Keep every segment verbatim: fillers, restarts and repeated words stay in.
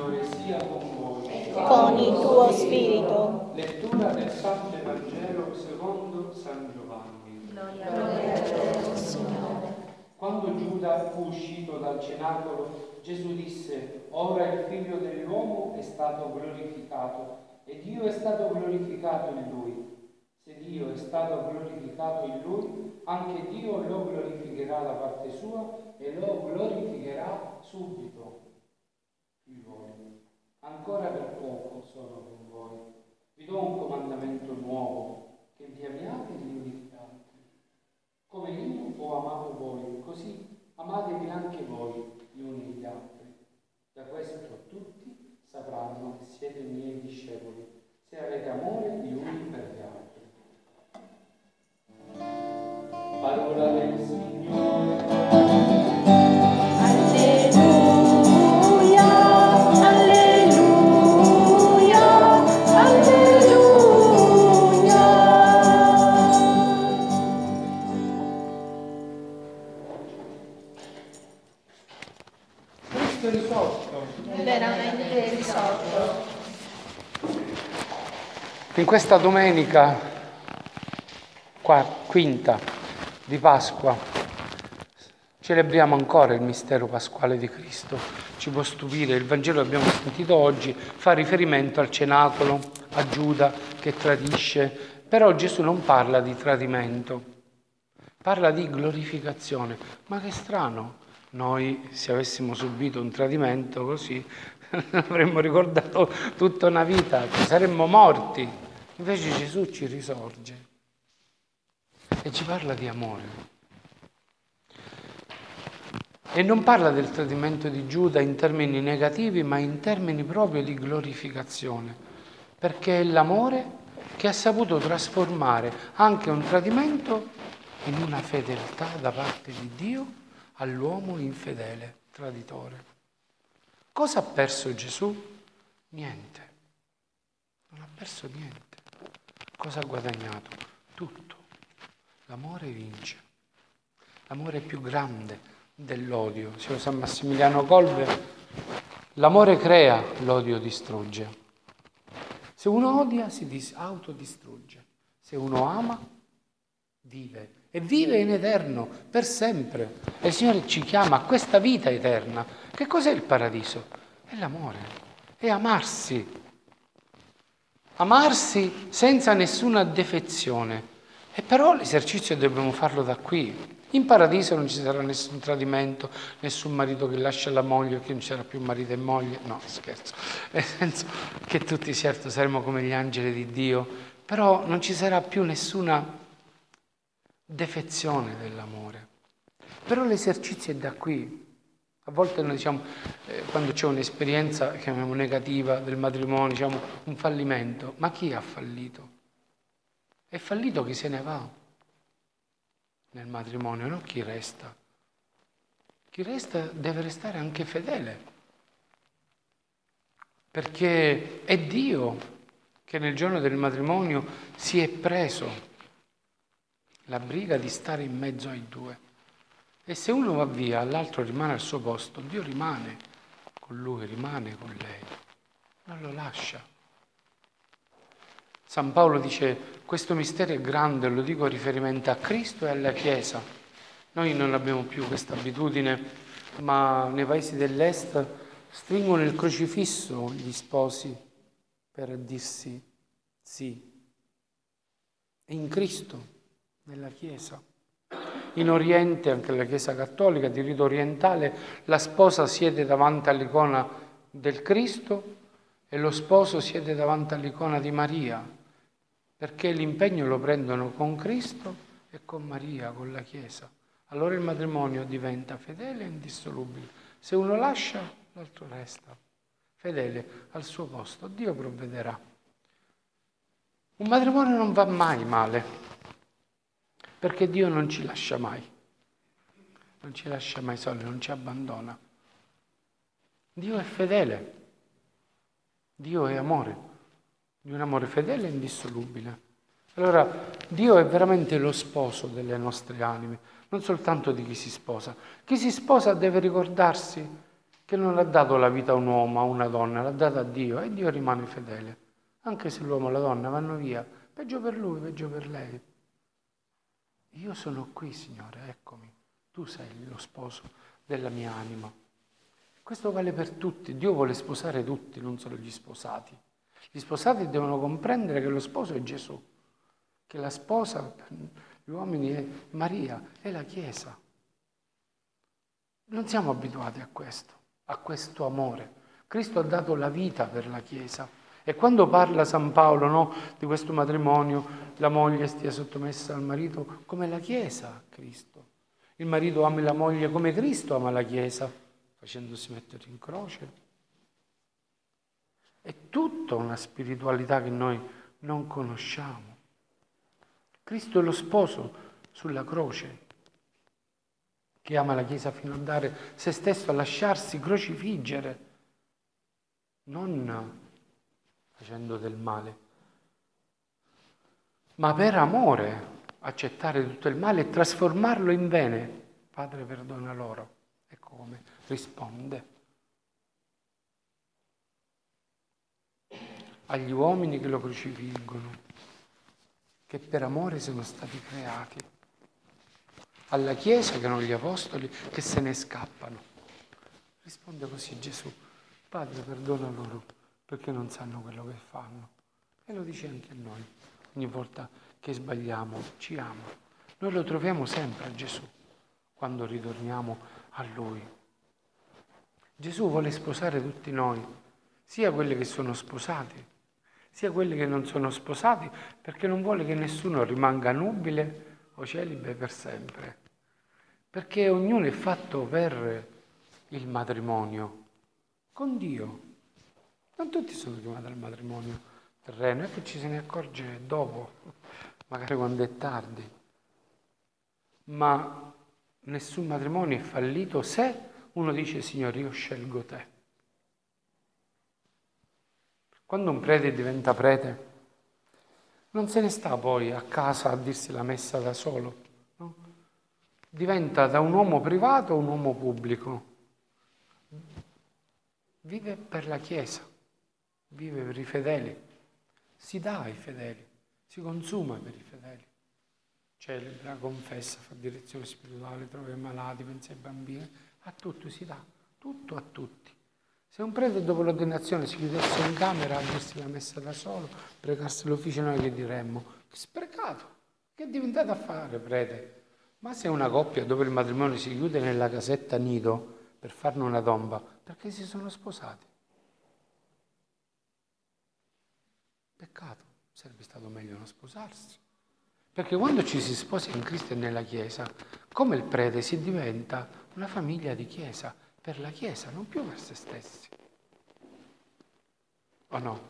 Signore sia con voi. Con il tuo spirito. Lettura del Santo Evangelo secondo San Giovanni. Gloria a te, Signore. Quando Giuda fu uscito dal cenacolo, Gesù disse: ora il Figlio dell'uomo è stato glorificato e Dio è stato glorificato in lui. Se Dio è stato glorificato in lui, anche Dio lo glorificherà da parte sua e lo glorificherà subito. Figliuoli, ancora per poco sono con voi. Vi do un comandamento nuovo, che vi amiate gli uni gli altri. Come io ho amato voi, così amatevi anche voi gli uni gli altri. Da questo tutti sapranno che siete miei discepoli, se avete amore gli uni per gli altri. Parola del Signore. Alleluia, alleluia, alleluia. Cristo è risorto. Veramente risorto. In questa domenica quinta di Pasqua celebriamo ancora il mistero pasquale di Cristo. Ci può stupire, il Vangelo che abbiamo sentito oggi fa riferimento al cenacolo, a Giuda che tradisce, però Gesù non parla di tradimento, parla di glorificazione. Ma che strano, noi se avessimo subito un tradimento così avremmo ricordato tutta una vita, ci saremmo morti. Invece Gesù ci risorge e ci parla di amore. E non parla del tradimento di Giuda in termini negativi, ma in termini proprio di glorificazione, perché è l'amore che ha saputo trasformare anche un tradimento in una fedeltà da parte di Dio all'uomo infedele, traditore. Cosa ha perso Gesù? Niente. Non ha perso niente. Cosa ha guadagnato? Tutto. L'amore vince. L'amore è più grande dell'odio. Diceva San Massimiliano Kolbe, l'amore crea, l'odio distrugge. Se uno odia si dis- autodistrugge. Se uno ama, vive. E vive in eterno, per sempre. E il Signore ci chiama a questa vita eterna. Che cos'è il paradiso? È l'amore. È amarsi. Amarsi senza nessuna defezione. E però l'esercizio dobbiamo farlo da qui. In paradiso non ci sarà nessun tradimento, nessun marito che lascia la moglie, perché non ci sarà più marito e moglie. No, scherzo. Nel senso che tutti certo saremo come gli angeli di Dio, però non ci sarà più nessuna defezione dell'amore. Però l'esercizio è da qui. A volte noi diciamo, eh, quando c'è un'esperienza, chiamiamo negativa, del matrimonio, diciamo un fallimento. Ma chi ha fallito? È fallito chi se ne va nel matrimonio, non chi resta. Chi resta deve restare anche fedele, perché è Dio che nel giorno del matrimonio si è preso la briga di stare in mezzo ai due. E se uno va via, l'altro rimane al suo posto, Dio rimane con lui, rimane con lei, non lo lascia. San Paolo dice, questo mistero è grande, lo dico a riferimento a Cristo e alla Chiesa. Noi non abbiamo più questa abitudine, ma nei paesi dell'Est stringono il crocifisso gli sposi per dirsi sì. E in Cristo, nella Chiesa. In Oriente, anche la Chiesa cattolica di rito orientale, la sposa siede davanti all'icona del Cristo e lo sposo siede davanti all'icona di Maria, perché l'impegno lo prendono con Cristo e con Maria, con la Chiesa. Allora il matrimonio diventa fedele e indissolubile. Se uno lascia, l'altro resta fedele al suo posto. Dio provvederà. Un matrimonio non va mai male, perché Dio non ci lascia mai. Non ci lascia mai soli, non ci abbandona. Dio è fedele. Dio è amore. Di un amore fedele e indissolubile. Allora, Dio è veramente lo sposo delle nostre anime, non soltanto di chi si sposa. Chi si sposa deve ricordarsi che non ha dato la vita a un uomo, a una donna, l'ha data a Dio e Dio rimane fedele. Anche se l'uomo e la donna vanno via, peggio per lui, peggio per lei. Io sono qui, Signore, eccomi. Tu sei lo sposo della mia anima. Questo vale per tutti. Dio vuole sposare tutti, non solo gli sposati. Gli sposati devono comprendere che lo sposo è Gesù, che la sposa per gli uomini è Maria, è la Chiesa. Non siamo abituati a questo, a questo amore. Cristo ha dato la vita per la Chiesa. E quando parla San Paolo, no, di questo matrimonio, la moglie stia sottomessa al marito come la Chiesa a Cristo. Il marito ami la moglie come Cristo ama la Chiesa, facendosi mettere in croce. È tutta una spiritualità che noi non conosciamo. Cristo è lo sposo sulla croce, che ama la Chiesa fino a dare se stesso, a lasciarsi crocifiggere, non facendo del male, ma per amore accettare tutto il male e trasformarlo in bene. Padre, perdona loro. Ecco come risponde agli uomini che lo crocifiggono, che per amore sono stati creati, alla Chiesa che erano gli apostoli che se ne scappano. Risponde così Gesù: Padre, perdona loro perché non sanno quello che fanno. E lo dice anche a noi, ogni volta che sbagliamo, ci ama. Noi lo troviamo sempre a Gesù, quando ritorniamo a Lui. Gesù vuole sposare tutti noi, sia quelli che sono sposati, sia quelli che non sono sposati, perché non vuole che nessuno rimanga nubile o celibe per sempre. Perché ognuno è fatto per il matrimonio, con Dio. Non tutti sono chiamati al matrimonio terreno, è che ci se ne accorge dopo, magari quando è tardi. Ma nessun matrimonio è fallito se uno dice: Signore, io scelgo te. Quando un prete diventa prete, non se ne sta poi a casa a dirsi la messa da solo, no? Diventa da un uomo privato un uomo pubblico. Vive per la Chiesa, vive per i fedeli, si dà ai fedeli, si consuma per i fedeli. Celebra, confessa, fa direzione spirituale, trova i malati, pensa ai bambini, a tutti si dà, tutto a tutti. Se un prete dopo l'ordinazione si chiudesse in camera a dirsi la messa da solo, pregasse l'ufficio, noi gli diremmo: che sprecato, che è diventato a fare prete? Ma se è una coppia dove il matrimonio si chiude nella casetta nido per farne una tomba, perché si sono sposati? Peccato, sarebbe stato meglio non sposarsi. Perché quando ci si sposa in Cristo e nella Chiesa, come il prete si diventa una famiglia di Chiesa, per la Chiesa, non più per se stessi. O no?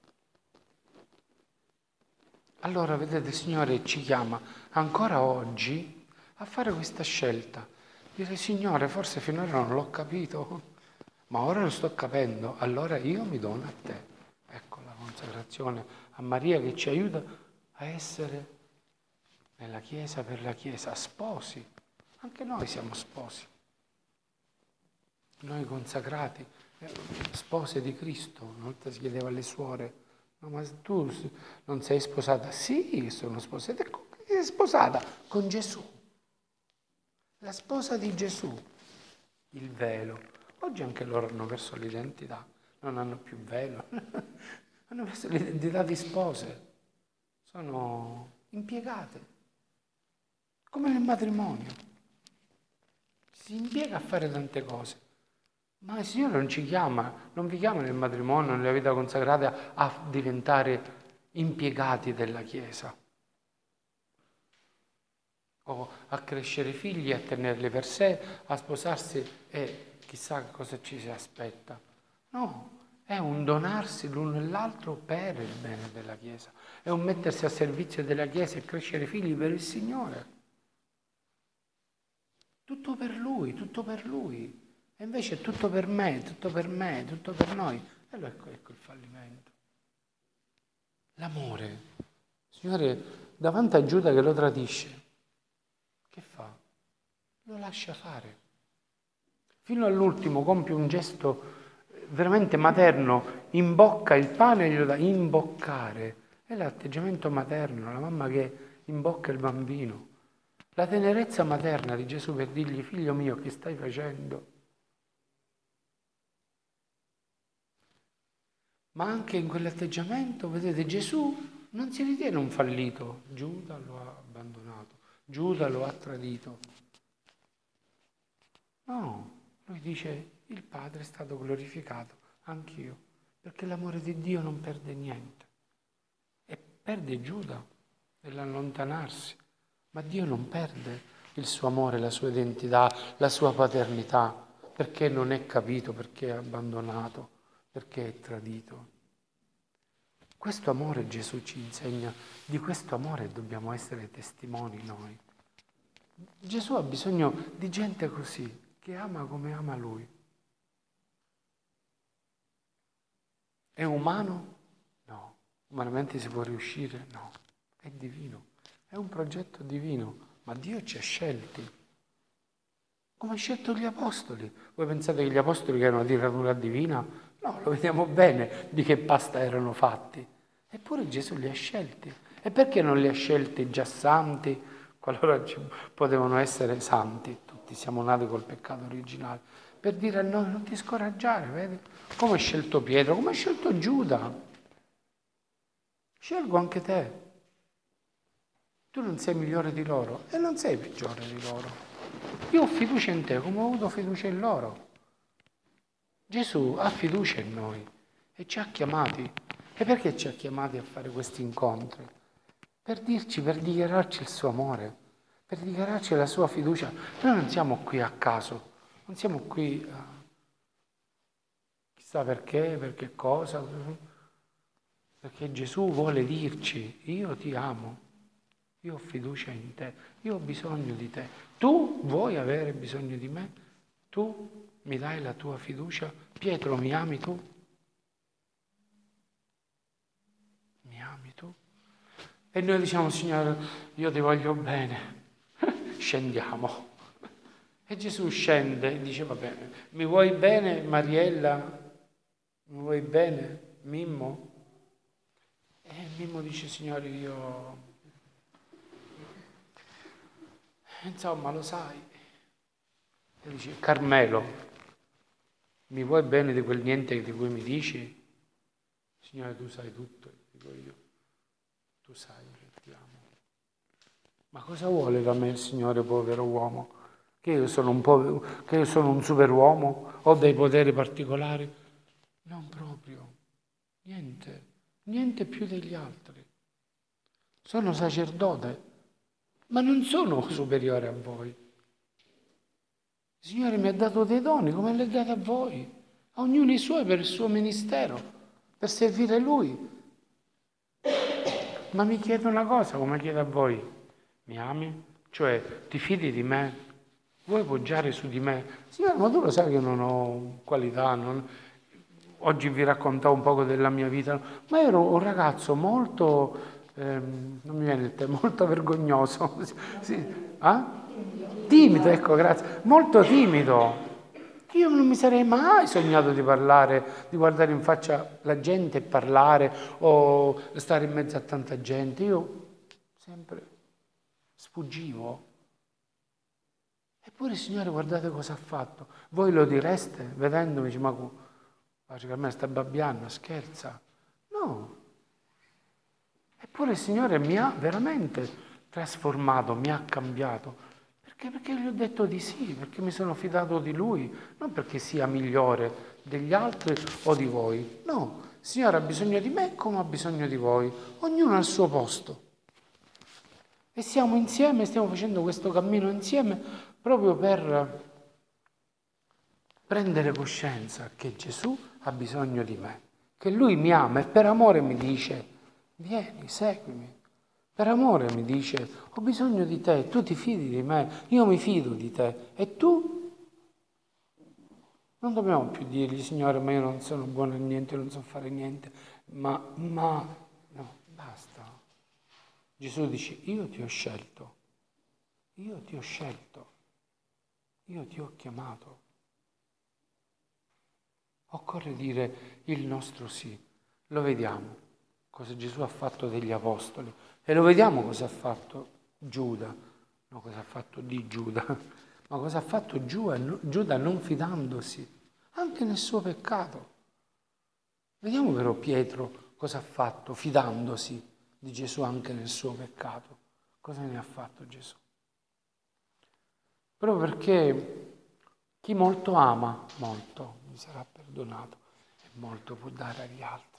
Allora, vedete, il Signore ci chiama ancora oggi a fare questa scelta. Dire: Signore, forse finora non l'ho capito, ma ora lo sto capendo, allora io mi dono a te. Ecco la consacrazione a Maria che ci aiuta a essere nella Chiesa per la Chiesa, sposi. Anche noi siamo sposi. Noi consacrati, spose di Cristo. Una volta si chiedeva alle suore: no, ma tu non sei sposata? Sì, sono sposata. E con chi sei sposata? Con Gesù. La sposa di Gesù. Il velo. Oggi anche loro hanno perso l'identità. Non hanno più velo. Hanno perso l'identità di spose. Sono impiegate. Come nel matrimonio. Si impiega a fare tante cose. Ma il Signore non ci chiama, non vi chiama nel matrimonio, nella vita consacrata, a diventare impiegati della Chiesa o a crescere figli, a tenerli per sé, a sposarsi e chissà cosa ci si aspetta. No, è un donarsi l'uno e l'altro per il bene della Chiesa, è un mettersi a servizio della Chiesa e crescere figli per il Signore. Tutto per Lui, tutto per Lui. E invece è tutto per me, tutto per me, tutto per noi. E allora ecco, ecco il fallimento. L'amore. Il Signore, davanti a Giuda che lo tradisce, che fa? Lo lascia fare. fino all'ultimo compie un gesto veramente materno, imbocca il pane e glielo dà, imboccare. È l'atteggiamento materno, la mamma che imbocca il bambino. La tenerezza materna di Gesù per dirgli, figlio mio, che stai facendo? Ma anche in quell'atteggiamento, vedete, Gesù non si ritiene un fallito. Giuda lo ha abbandonato, Giuda lo ha tradito. No, lui dice, il Padre è stato glorificato, anch'io, perché l'amore di Dio non perde niente. E perde Giuda nell'allontanarsi, ma Dio non perde il suo amore, la sua identità, la sua paternità, perché non è capito, perché è abbandonato, perché è tradito. Questo amore Gesù ci insegna, di questo amore dobbiamo essere testimoni noi. Gesù ha bisogno di gente così, che ama come ama Lui. È umano? No. Umanamente si può riuscire? No. È divino. È un progetto divino, ma Dio ci ha scelti. Come ha scelto gli apostoli. Voi pensate che gli apostoli che erano di natura divina? No, lo vediamo bene di che pasta erano fatti. Eppure Gesù li ha scelti. E perché non li ha scelti già santi, qualora potevano essere santi? Tutti siamo nati col peccato originale. Per dire a noi non ti scoraggiare, vedi? Come ha scelto Pietro, come ha scelto Giuda. Scelgo anche te. Tu non sei migliore di loro e non sei peggiore di loro. Io ho fiducia in te come ho avuto fiducia in loro. Gesù ha fiducia in noi e ci ha chiamati. E perché ci ha chiamati a fare questi incontri? Per dirci, per dichiararci il suo amore, per dichiararci la sua fiducia. Noi non siamo qui a caso, non siamo qui a... chissà perché, per che cosa, perché Gesù vuole dirci, io ti amo, io ho fiducia in te, io ho bisogno di te. Tu vuoi avere bisogno di me? Tu mi dai la tua fiducia? Pietro, mi ami tu? Mi ami tu? E noi diciamo, Signore, io ti voglio bene, scendiamo. E Gesù scende e dice, va bene, mi vuoi bene Mariella? Mi vuoi bene Mimmo? E Mimmo dice, Signore, io... insomma, lo sai. E dice, Carmelo, mi vuoi bene di quel niente di cui mi dici? Signore, tu sai tutto, dico io. Tu sai che ti amo. Ma cosa vuole da me il Signore, povero uomo? Che io sono un, po', che io sono un superuomo? Ho dei poteri particolari? Non proprio. Niente. Niente più degli altri. Sono sacerdote, ma non sono superiore a voi. Il Signore mi ha dato dei doni come li ha dati a voi, a ognuno i suoi per il suo ministero, per servire Lui. Ma mi chiede una cosa, come chiede a voi, mi ami? Cioè, ti fidi di me? Vuoi poggiare su di me? Signore, ma tu lo sai che non ho qualità, non... oggi vi raccontavo un poco della mia vita, ma ero un ragazzo molto, ehm, non mi viene il tempo, molto vergognoso, sì. Ah? Timido, ecco, grazie, molto timido. Io non mi sarei mai sognato di parlare, di guardare in faccia la gente e parlare o stare in mezzo a tanta gente. Io sempre sfuggivo. Eppure il Signore, guardate cosa ha fatto. Voi lo direste vedendomi, dice, ma guarda che a me sta babbiando, scherza. No. Eppure il Signore mi ha veramente trasformato, mi ha cambiato. Perché? Perché gli ho detto di sì, perché mi sono fidato di Lui, non perché sia migliore degli altri o di voi. No, il Signore ha bisogno di me come ha bisogno di voi, ognuno al suo posto. E siamo insieme, stiamo facendo questo cammino insieme proprio per prendere coscienza che Gesù ha bisogno di me, che Lui mi ama e per amore mi dice, vieni, seguimi. Per amore mi dice, ho bisogno di te, tu ti fidi di me, io mi fido di te. E tu? Non dobbiamo più dirgli, Signore, ma io non sono buono a niente, non so fare niente. Ma, ma, no, basta. Gesù dice, io ti ho scelto, io ti ho scelto, io ti ho chiamato. occorre dire il nostro sì. Lo vediamo cosa Gesù ha fatto degli apostoli e lo vediamo cosa ha fatto Giuda, no cosa ha fatto di Giuda, ma cosa ha fatto Giuda non fidandosi anche nel suo peccato. Vediamo però Pietro cosa ha fatto fidandosi di Gesù anche nel suo peccato. Cosa ne ha fatto Gesù? Proprio perché chi molto ama, molto mi sarà perdonato e molto può dare agli altri.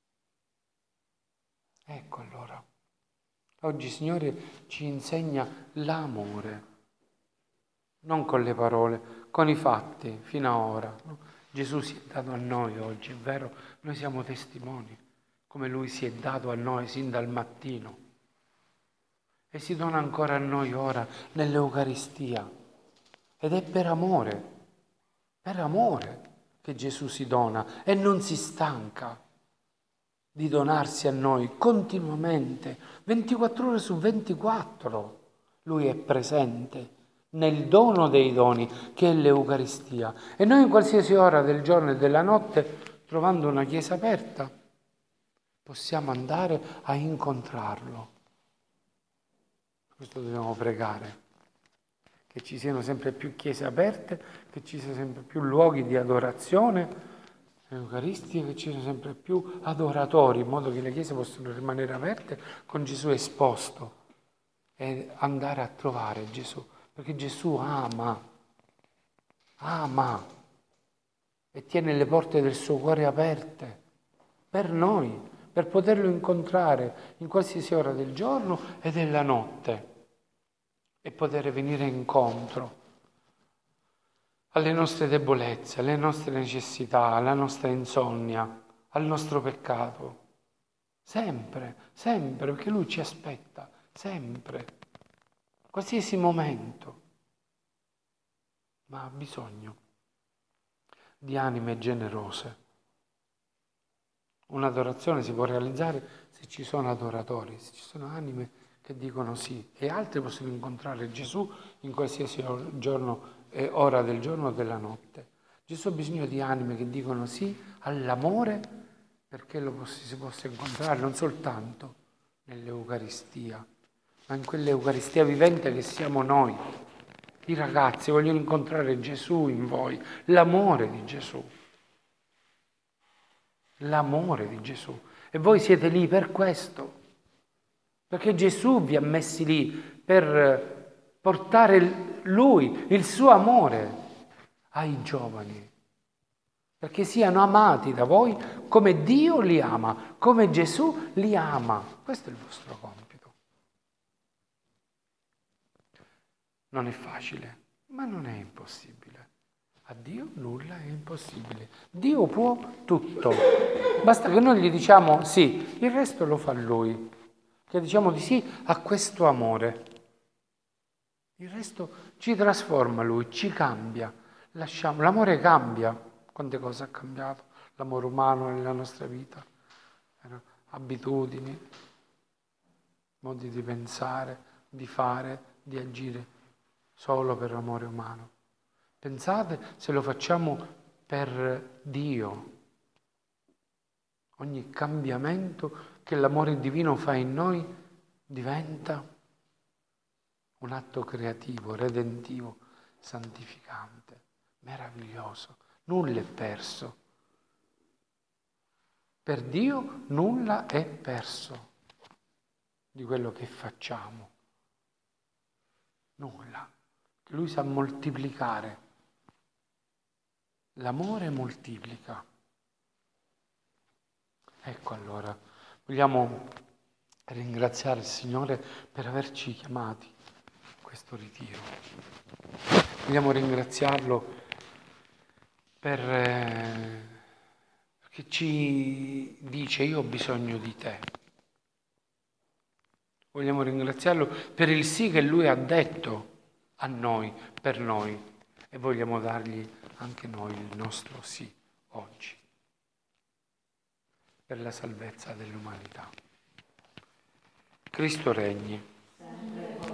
Ecco allora, oggi il Signore ci insegna l'amore, non con le parole, con i fatti, fino a ora. Gesù si è dato a noi oggi, è vero? Noi siamo testimoni, come Lui si è dato a noi sin dal mattino. E si dona ancora a noi ora nell'Eucaristia. Ed è per amore, per amore che Gesù si dona e non si stanca di donarsi a noi continuamente, ventiquattro ore su ventiquattro. Lui è presente nel dono dei doni, che è l'Eucaristia. E noi in qualsiasi ora del giorno e della notte, trovando una chiesa aperta, possiamo andare a incontrarlo. Questo dobbiamo pregare. Che ci siano sempre più chiese aperte, che ci siano sempre più luoghi di adorazione eucaristica, che ci siano sempre più adoratori, in modo che le chiese possano rimanere aperte con Gesù esposto e andare a trovare Gesù, perché Gesù ama, ama e tiene le porte del suo cuore aperte per noi, per poterlo incontrare in qualsiasi ora del giorno e della notte. E poter venire incontro alle nostre debolezze, alle nostre necessità, alla nostra insonnia, al nostro peccato. Sempre, sempre, perché Lui ci aspetta, sempre, qualsiasi momento. Ma ha bisogno di anime generose. Un'adorazione si può realizzare se ci sono adoratori, se ci sono anime che dicono sì, e altri possono incontrare Gesù in qualsiasi giorno e ora del giorno o della notte. Gesù ha bisogno di anime che dicono sì all'amore, perché lo poss- si possa incontrare non soltanto nell'Eucaristia, ma in quell'Eucaristia vivente che siamo noi. I ragazzi vogliono incontrare Gesù in voi, l'amore di Gesù. L'amore di Gesù. E voi siete lì per questo. Perché Gesù vi ha messi lì per portare Lui, il suo amore ai giovani, perché siano amati da voi come Dio li ama, come Gesù li ama. Questo è il vostro compito. Non è facile, ma non è impossibile. A Dio nulla è impossibile. Dio può tutto. Basta che noi gli diciamo sì, il resto lo fa Lui. Che diciamo di sì a questo amore. Il resto ci trasforma Lui, ci cambia. Lasciamo. L'amore cambia. Quante cose ha cambiato l'amore umano nella nostra vita? Abitudini, modi di pensare, di fare, di agire solo per l'amore umano. Pensate se lo facciamo per Dio. Ogni cambiamento che l'amore divino fa in noi diventa un atto creativo, redentivo, santificante, meraviglioso. Nulla è perso. Per Dio nulla è perso di quello che facciamo. Nulla. Lui sa moltiplicare. L'amore moltiplica. Ecco allora, vogliamo ringraziare il Signore per averci chiamati a questo ritiro. Vogliamo ringraziarlo per, eh, perché ci dice io ho bisogno di te. Vogliamo ringraziarlo per il sì che Lui ha detto a noi, per noi, e vogliamo dargli anche noi il nostro sì oggi, per la salvezza dell'umanità. Cristo regni.